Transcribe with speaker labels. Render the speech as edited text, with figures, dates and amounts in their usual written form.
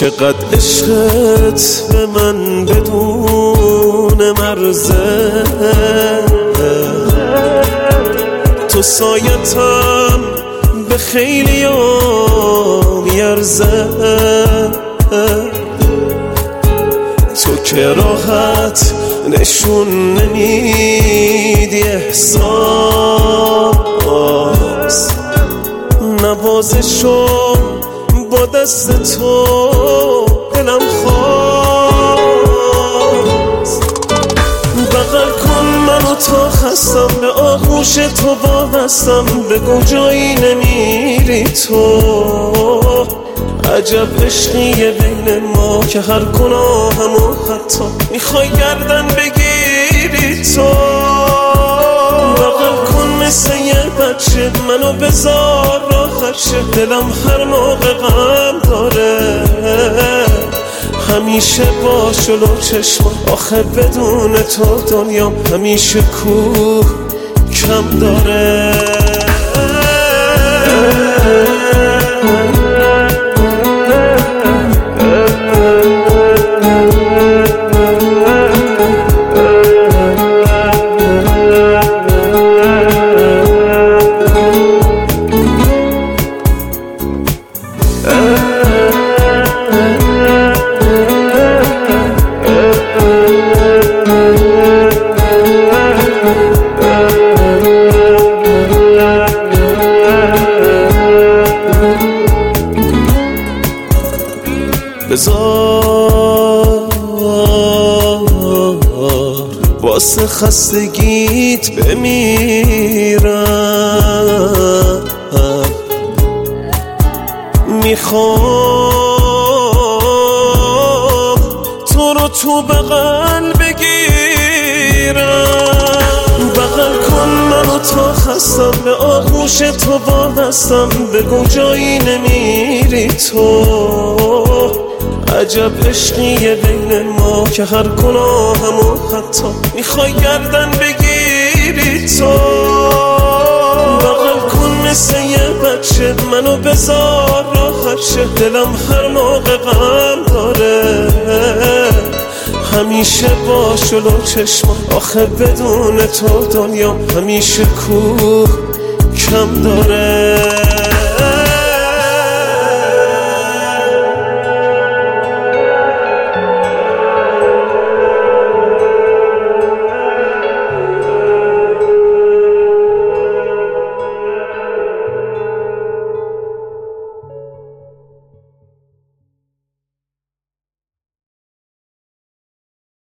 Speaker 1: چقدر عشقت به من بدون مرزه، تو سایتم به خیلی میارزه، تو که راحت نشون نمیدی احساس، نوازشو با دست تو دلم خواست. بغل کن منو تا خستم، به آغوش تو وابستم، بگو جایی نمیری تو. عجب عشقیه بین ما که هر گناهمو حتی میخوای گردن بگیری تو. بغل کن مثل یه بچه منو بذار راحت شه، دلم هر موقع غم داره همیشه با جلو چشم، آخه بدون تو دنیا همیشه کوه کم داره. بذار واسه خستگیت بمیرم، میخوام تو رو تو بغل بگیرم. بغل کن منو تا خستم، به آغوش تو وابستم، بگو جایی نمیری تو. عجب عشقیه بین ما که هر گناهمو حتی میخوای گردن بگیری تو. بغل کن مثل یه بچه منو بذار راحت شه، دلم هر موقع غم داره همیشه با جلو چشم، آخه بدون تو دنیا همیشه کوه کم داره.